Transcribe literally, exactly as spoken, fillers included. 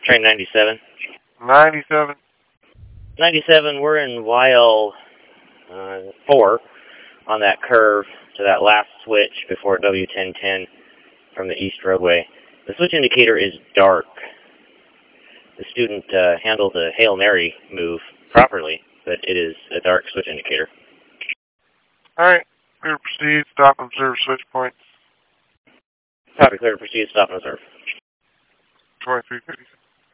Train ninety-seven. ninety-seven. ninety-seven, we're in Y L uh, four on that curve to that last switch before W ten ten from the east roadway. The switch indicator is dark. The student uh, handled the Hail Mary move properly, but it is a dark switch indicator. Alright, clear to proceed, stop and observe switch points. Copy, clear to proceed, stop and observe. twenty-three fifty-six.